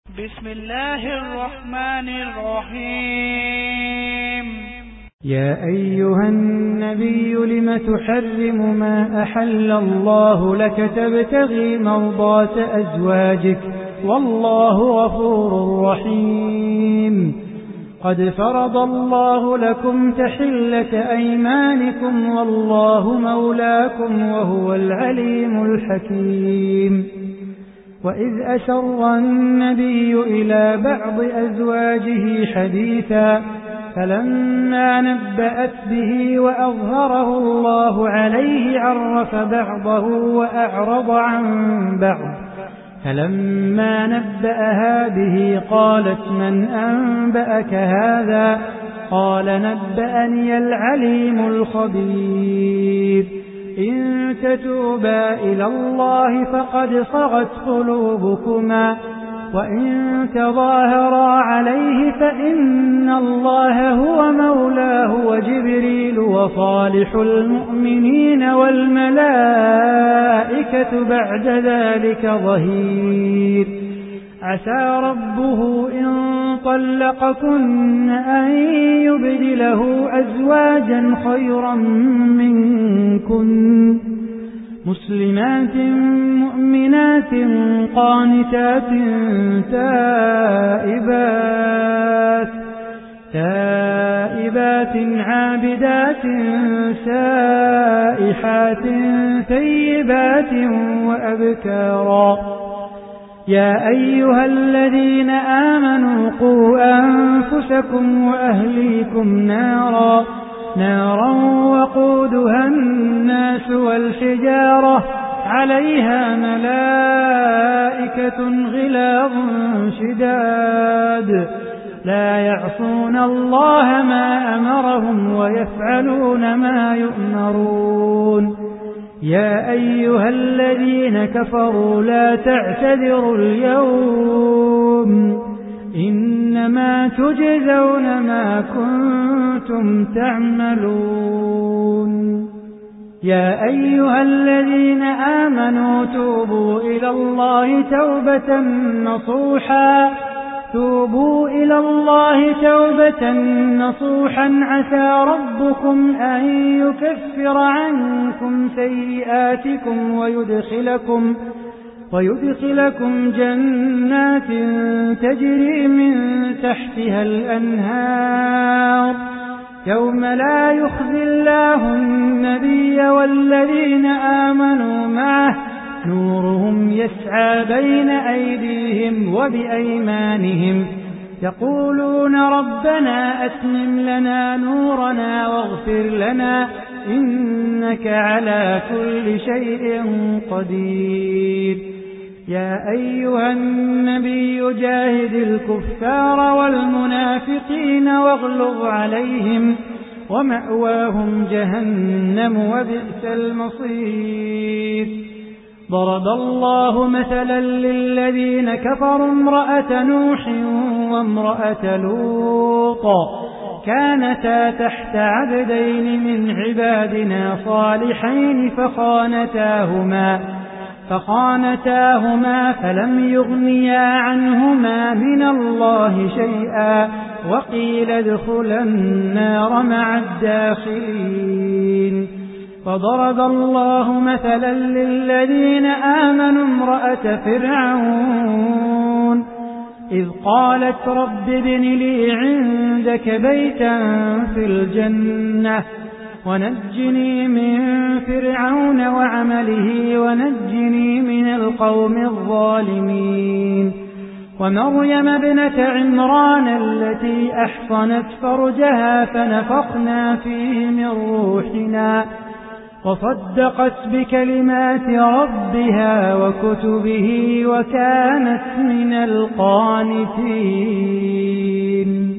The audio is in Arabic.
بسم الله الرحمن الرحيم. يا أيها النبي لم تحرم ما أحل الله لك تبتغي مرضات أزواجك والله غفور رحيم. قد فرض الله لكم تحلة أيمانكم والله مولاكم وهو العليم الحكيم. وإذ أسر النبي إلى بعض أزواجه حديثا فلما نبأت به وأظهره الله عليه عرف بعضه وأعرض عن بعض. فلما نبأها به قالت من أنبأك هذا؟ قال نبأني العليم الخبير. إن تتوبا إلى الله فقد صغت قلوبكما وإن تظاهرا عليه فإن الله هو مولاه وجبريل وصالح المؤمنين والملائكة بعد ذلك ظهير. عسى ربه إن طلقكن أن يبدله أزواجا خيرا منكن مسلمات مؤمنات قانتات تائبات عابدات سائحات ثيبات وأبكارا. يا أيها الذين آمنوا قوا أنفسكم وأهليكم نارا وقودها الناس والحجارة عليها ملائكة غلاظ شداد لا يعصون الله ما أمرهم ويفعلون ما يؤمرون. يا أيها الذين كفروا لا تعتذروا اليوم إنما تجزون ما كنتم تعملون. يا أيها الذين آمنوا توبوا إلى الله توبة نصوحا عسى ربكم أن يكفر عنكم سيئاتكم ويدخلكم جنات تجري من تحتها الأنهار يوم لا يخزي الله النبي والذين آمنوا معه نورهم يسعى بين أيديهم وبأيمانهم يقولون ربنا أتمم لنا نورنا واغفر لنا إنك على كل شيء قدير. يا أيها النبي جاهد الكفار والمنافقين واغلظ عليهم ومأواهم جهنم وبئس المصير. ضرب الله مثلا للذين كفروا امرأة نوح وامرأة لوط كانتا تحت عبدين من عبادنا صالحين فخانتاهما فلم يغنيا عنهما من الله شيئا وقيل ادخلا النار مع الداخلين. وضرب الله مثلا للذين آمنوا امرأة فرعون إذ قالت رب ابن لي عندك بيتا في الجنة ونجني من فرعون وعمله ونجني من القوم الظالمين. ومريم ابنة عمران التي أحصنت فرجها فنفخنا فيه من روحنا وصدقت بكلمات ربها وكتبه وكانت من القانتين.